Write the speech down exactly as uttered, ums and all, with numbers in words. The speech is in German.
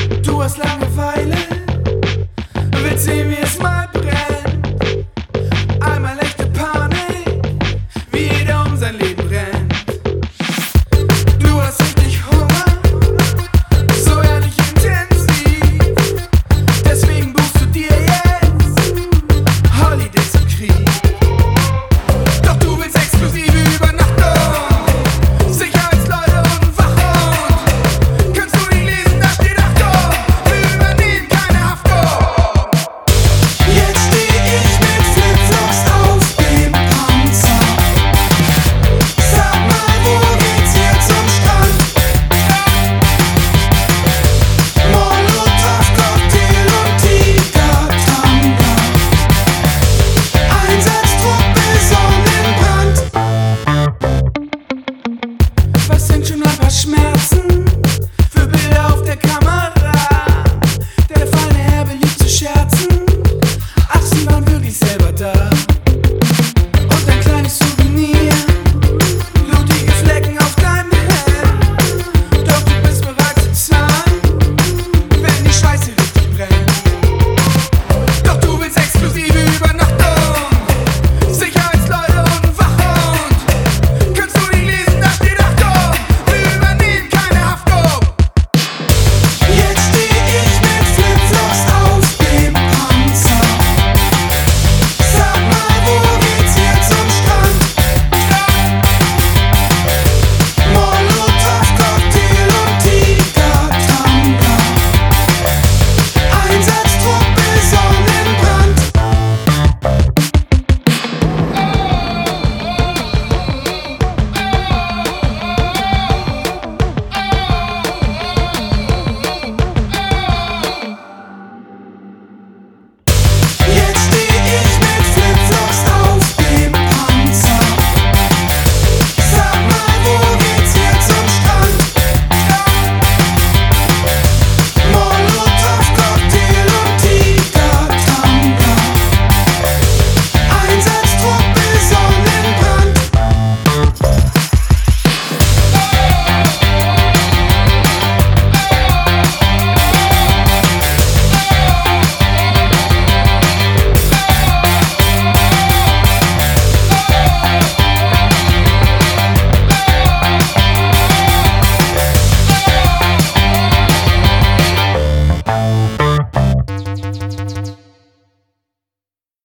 Du hast Langeweile, willst sehen, wie es mal brennt. Einmal echte Panik, wie jeder um sein Leben rennt. Du hast richtig Hunger, so ehrlich intensiv. Deswegen buchst du dir jetzt Holidays im Krieg. Doch du willst exklusive Übernachtung, Sicherheitsleute und Wachhund. Kannst du nicht lesen, da steht Achtung, wir übernehmen keine Haftung. Jetzt steh ich mit Flipflops auf dem Panzer. Sag mal, wo geht's hier zum Strand? Molotov-Cocktail und Tiger-Tanga. Einsatztruppe Sonnenbrand. Was sind schon ein paar Schmerzen?